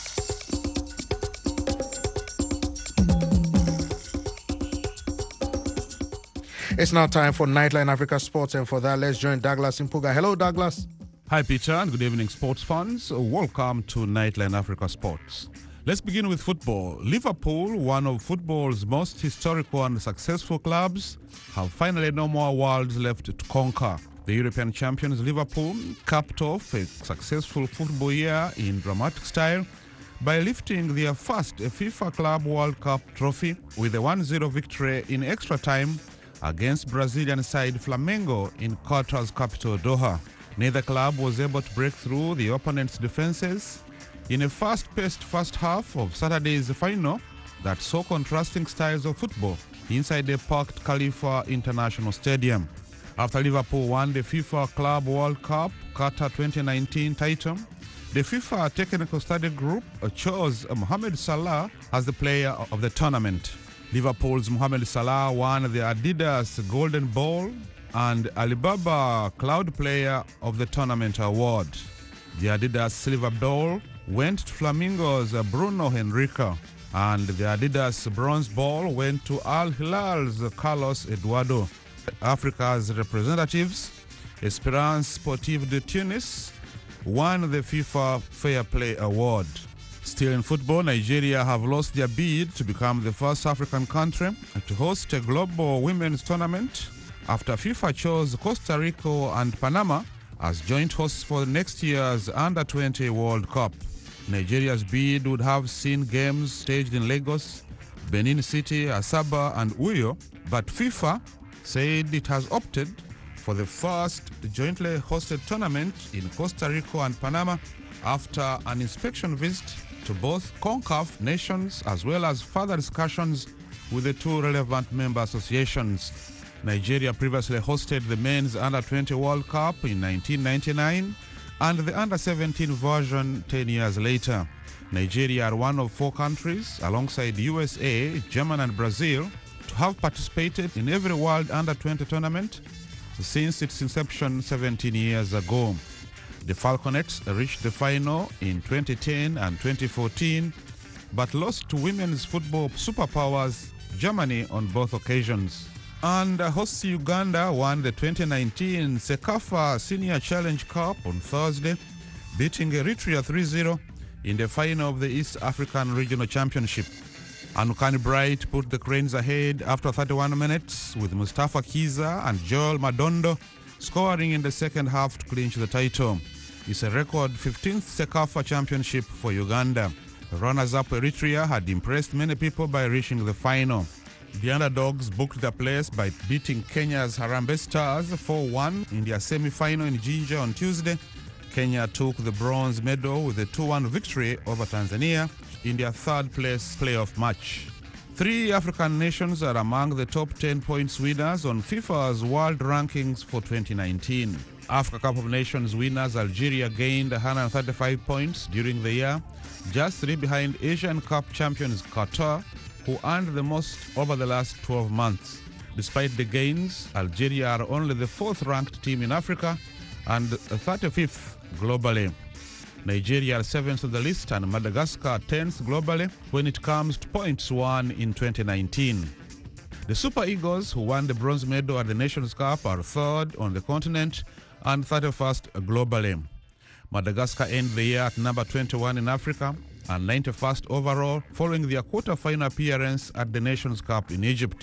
[SPEAKER 7] It's now time for Nightline Africa Sports, and for that, let's join Douglas Impuga. Hello, Douglas.
[SPEAKER 17] Hi, Peter, and good evening, sports fans. Welcome to Nightline Africa Sports. Let's begin with football. Liverpool, one of football's most historical and successful clubs, have finally no more worlds left to conquer. The European champions Liverpool capped off a successful football year in dramatic style by lifting their first FIFA Club World Cup trophy with a one zero victory in extra time against Brazilian side Flamengo in Qatar's capital Doha. Neither club was able to break through the opponent's defenses in a fast-paced first half of Saturday's final that saw contrasting styles of football inside the packed Khalifa International Stadium. After Liverpool won the FIFA Club World Cup Qatar twenty nineteen title, the FIFA Technical Study Group chose Mohamed Salah as the player of the tournament. Liverpool's Mohamed Salah won the Adidas Golden Ball and Alibaba Cloud Player of the Tournament award. The Adidas Silver Ball went to Flamengo's Bruno Henrique, and the Adidas Bronze Ball went to Al Hilal's Carlos Eduardo. Africa's representatives, Esperance Sportive de Tunis, won the FIFA Fair Play Award. Still in football, Nigeria have lost their bid to become the first African country to host a global women's tournament after FIFA chose Costa Rica and Panama as joint hosts for next year's under twenty World Cup. Nigeria's bid would have seen games staged in Lagos, Benin City, Asaba, and Uyo, but FIFA said it has opted for the first jointly hosted tournament in Costa Rica and Panama after an inspection visit to both CONCACAF nations as well as further discussions with the two relevant member associations. Nigeria previously hosted the men's under twenty World Cup in nineteen ninety-nine and the under seventeen version ten years later. Nigeria are one of four countries, alongside U S A, Germany and Brazil, to have participated in every World under twenty tournament since its inception seventeen years ago. The Falconets reached the final in twenty ten and twenty fourteen, but lost to women's football superpowers Germany on both occasions. And host Uganda won the twenty nineteen CECAFA Senior Challenge Cup on Thursday, beating Eritrea three zero in the final of the East African Regional Championship. Anukani Bright put the Cranes ahead after thirty-one minutes, with Mustafa Kiza and Joel Madondo scoring in the second half to clinch the title. It's a record fifteenth CECAFA championship for Uganda. The runners-up Eritrea had impressed many people by reaching the final. The underdogs booked their place by beating Kenya's Harambee Stars four one in their semi-final in Jinja on Tuesday. Kenya took the bronze medal with a two one victory over Tanzania in their third-place playoff match. Three African nations are among the top ten points winners on FIFA's World Rankings for twenty nineteen. Africa Cup of Nations winners Algeria gained one hundred thirty-five points during the year, just three behind Asian Cup champions Qatar, who earned the most over the last twelve months. Despite the gains, Algeria are only the fourth-ranked team in Africa and thirty-fifth globally. Nigeria are seventh on the list and Madagascar tenth globally when it comes to points won in twenty nineteen. The Super Eagles, who won the bronze medal at the Nations Cup, are third on the continent and thirty-first globally. Madagascar end the year at number twenty-one in Africa and ninety-first overall, following their quarter-final appearance at the Nations Cup in Egypt.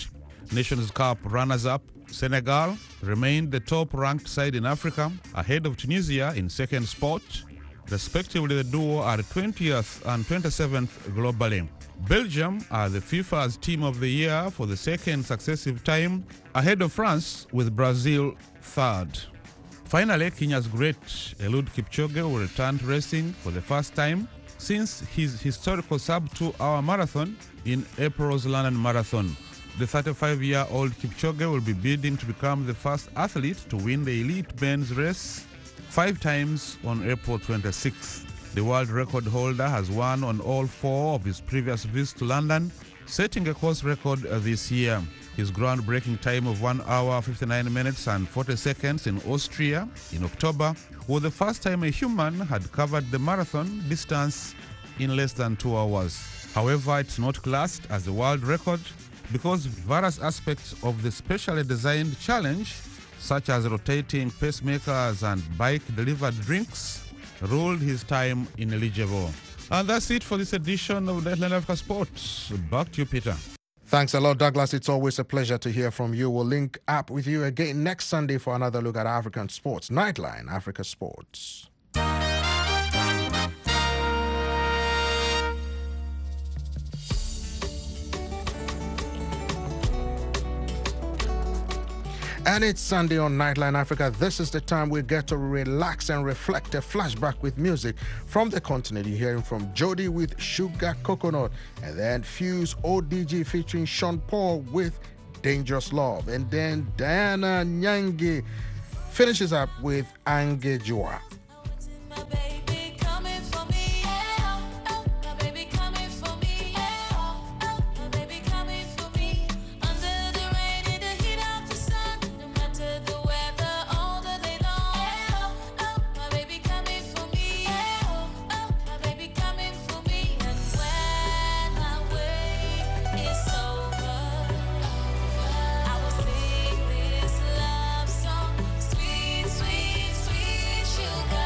[SPEAKER 17] Nations Cup runners-up Senegal remained the top-ranked side in Africa, ahead of Tunisia in second spot. Respectively, the duo are twentieth and twenty-seventh globally. Belgium are the FIFA's Team of the Year for the second successive time, ahead of France with Brazil third. Finally, Kenya's great Eliud Kipchoge will return to racing for the first time since his historical sub-two hour marathon in April's London Marathon. The thirty-five-year-old Kipchoge will be bidding to become the first athlete to win the elite men's race five times on April twenty-sixth. The world record holder has won on all four of his previous visits to London, setting a course record this year. His groundbreaking time of one hour, fifty-nine minutes and forty seconds in Austria in October was the first time a human had covered the marathon distance in less than two hours. However, it's not classed as a world record because various aspects of the specially designed challenge, such as rotating pacemakers and bike-delivered drinks, ruled his time ineligible. And that's it for this edition of Nightline Africa Sports. Back to you, Peter.
[SPEAKER 7] Thanks a lot, Douglas. It's always a pleasure to hear from you. We'll link up with you again next Sunday for another look at African sports. Nightline Africa Sports. And it's Sunday on Nightline Africa. This is the time we get to relax and reflect. A flashback with music from the continent. You're hearing from Jody with Sugar Coconut, and then Fuse O D G featuring Sean Paul with Dangerous Love, and then Diana Nyangi finishes up with Angejua.
[SPEAKER 18] Sweet, sweet, sweet sugar.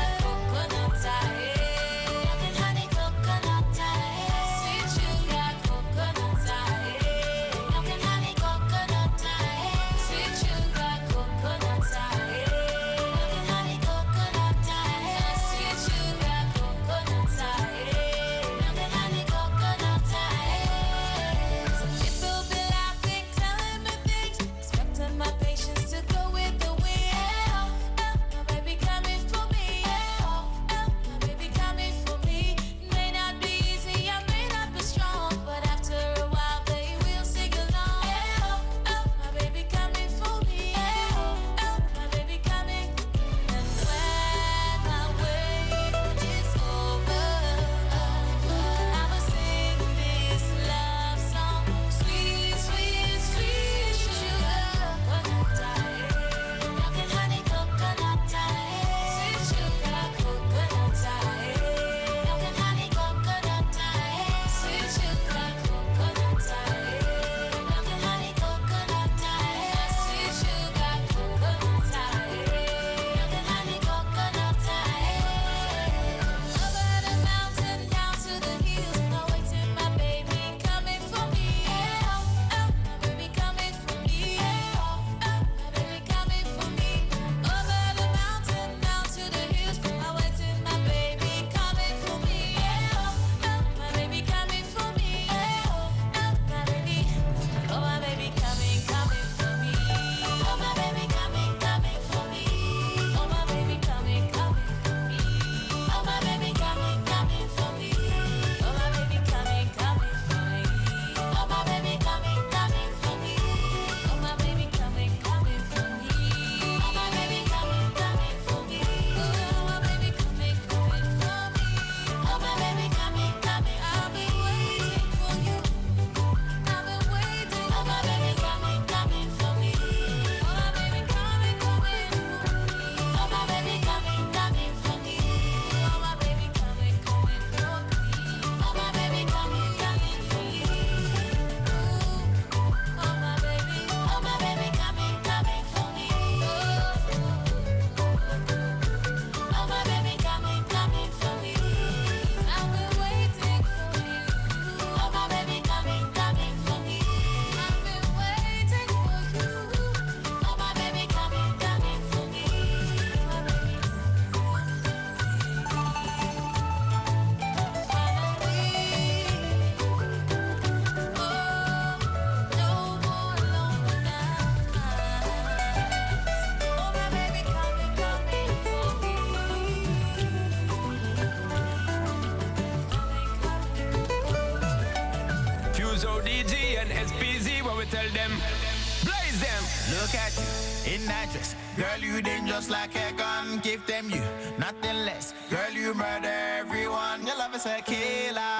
[SPEAKER 18] News O D G and S P Z, what we tell them. Blaze them.
[SPEAKER 19] Look at you in that dress. Girl, you dangerous like a gun. Give them you nothing less. Girl, you murder everyone. Your love is a killer.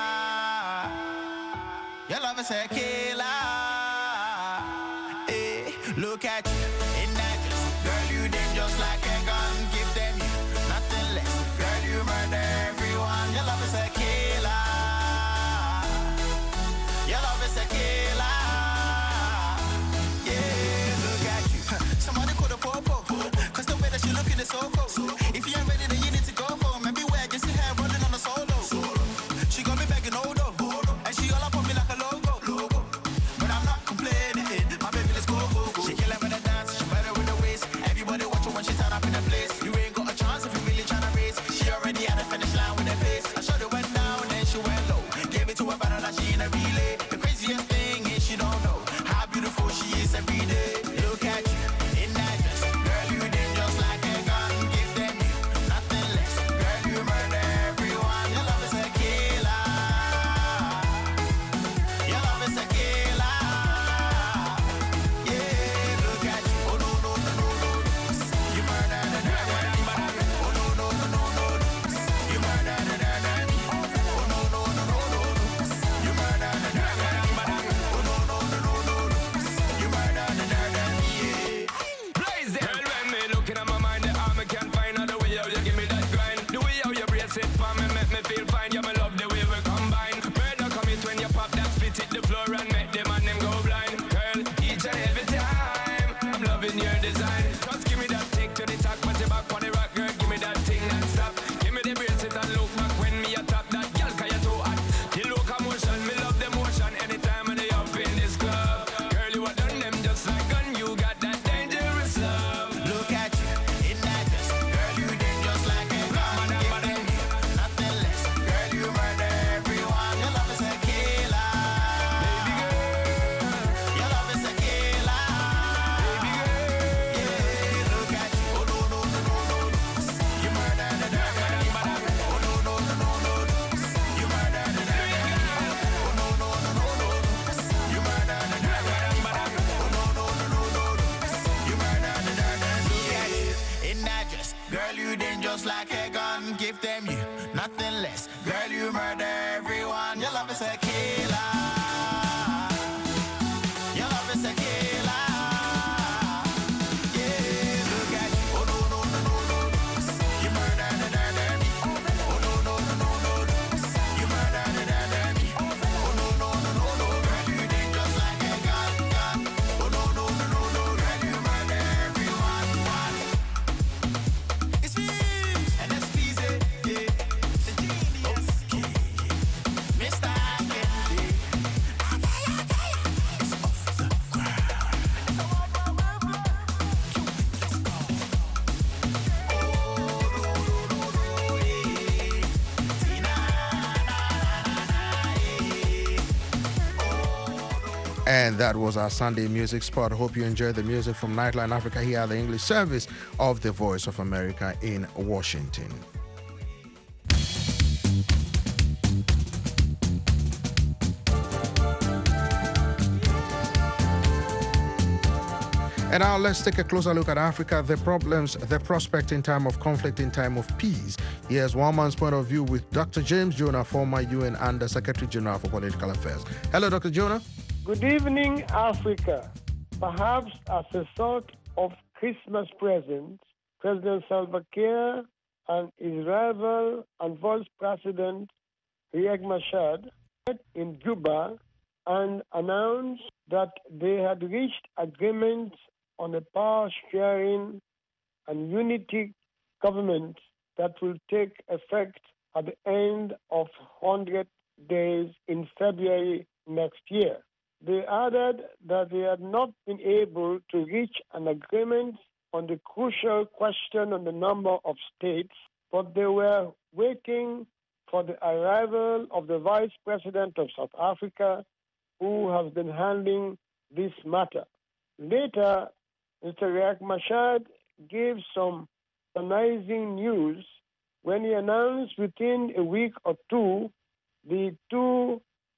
[SPEAKER 19] Your love is a killer. Hey, look at you in that dress. Girl, you dangerous like a gun. Give them you nothing less. Girl, you murder everyone. Your love is a killer. Your love is a killer. Cause the way that she looking is so cool. If you ain't ready, then you need to go home. Maybe where I can see her running on a solo. She got me begging hold up, and she all up on me like a logo. But I'm not complaining. My baby, let's go, go, go. She kill her with a dance, she better with the waist. Everybody watch her when she turn up in the place. You ain't got a chance if you really tryna race. She already had a finish line with her face. I shot it went down, then she went low. Gave it to her better like she in a relay. The craziest thing is she don't know how beautiful she is every day. Look at you.
[SPEAKER 7] And that was our Sunday music spot. Hope you enjoyed the music from Nightline Africa here at the English service of the Voice of America in Washington. And now let's take a closer look at Africa, the problems, the prospect in time of conflict, in time of peace. Here's one man's point of view with Doctor James Jonah, former U N Under Secretary General for Political Affairs. Hello, Doctor Jonah.
[SPEAKER 20] Good evening, Africa. Perhaps as a sort of Christmas present, President Salva Kiir and his rival and vice president, Riek Machar, met in Juba and announced that they had reached agreement on a power sharing and unity government that will take effect at the end of one hundred days in February next year. They added that they had not been able to reach an agreement on the crucial question on the number of states, but they were waiting for the arrival of the Vice President of South Africa, who has been handling this matter. Later, Mister Riek Machar gave some surprising news when he announced within a week or two the two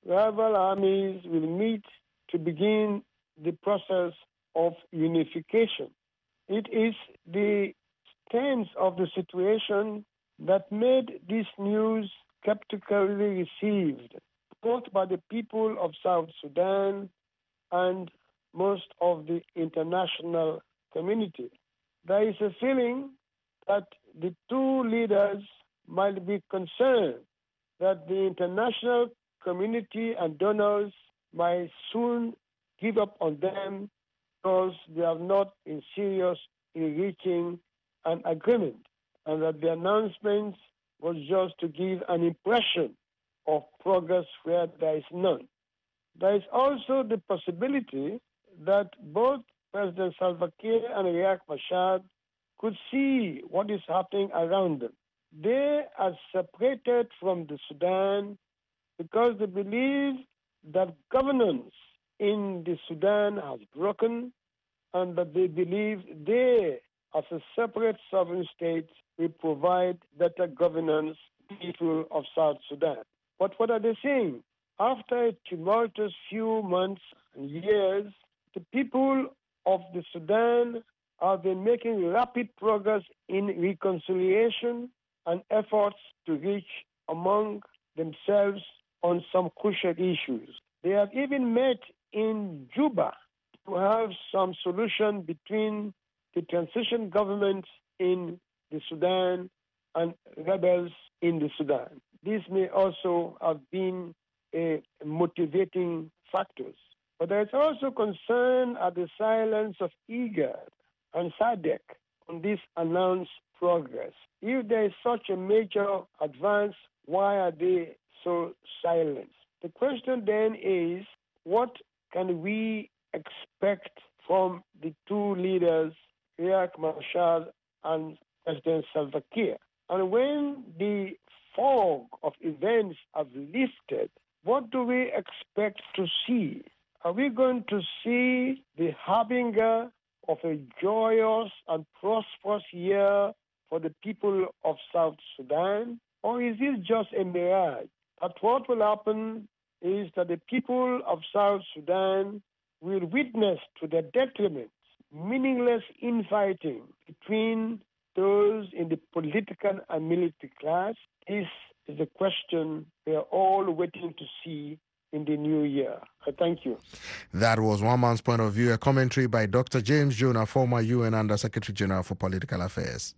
[SPEAKER 20] rival armies will meet to begin the process of unification. It is the stance of the situation that made this news skeptically received, both by the people of South Sudan and most of the international community. There is a feeling that the two leaders might be concerned that the international community and donors might soon give up on them because they are not in serious in reaching an agreement, and that the announcement was just to give an impression of progress where there is none. There is also the possibility that both President Salva Kiir and Riek Machar could see what is happening around them. They are separated from the Sudan because they believe that governance in the Sudan has broken, and that they believe they, as a separate sovereign state, will provide better governance to the people of South Sudan. But what are they saying? After a tumultuous few months and years, the people of the Sudan have been making rapid progress in reconciliation and efforts to reach among themselves on some crucial issues. They have even met in Juba to have some solution between the transition government in the Sudan and rebels in the Sudan. This may also have been a motivating factors. But there is also concern at the silence of IGAD and SADC on this announced progress. If there is such a major advance, why are they so silent? The question then is, what can we expect from the two leaders, Riek Machar and President Salva Kiir? And when the fog of events have lifted, what do we expect to see? Are we going to see the harbinger of a joyous and prosperous year for the people of South Sudan? Or is this just a mirage? But what will happen is that the people of South Sudan will witness to their detriment meaningless infighting between those in the political and military class. This is a question we are all waiting to see in the new year. Thank you.
[SPEAKER 7] That was one man's point of view, a commentary by Doctor James Jonah, former U N Under Secretary General for Political Affairs.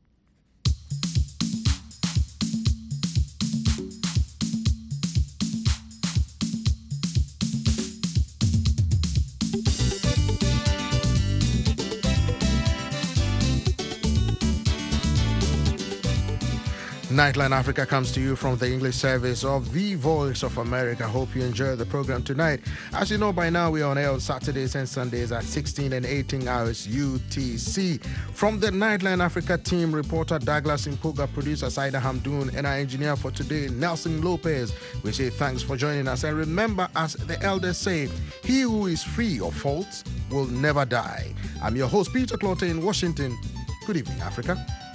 [SPEAKER 7] Nightline Africa comes to you from the English service of The Voice of America. Hope you enjoy the program tonight. As you know by now, we are on air on Saturdays and Sundays at sixteen and eighteen hours U T C. From the Nightline Africa team, reporter Douglas Impuga, producer Saida Hamdoun, and our engineer for today, Nelson Lopez, we say thanks for joining us. And remember, as the elders say, he who is free of faults will never die. I'm your host, Peter Clotter in Washington. Good evening, Africa.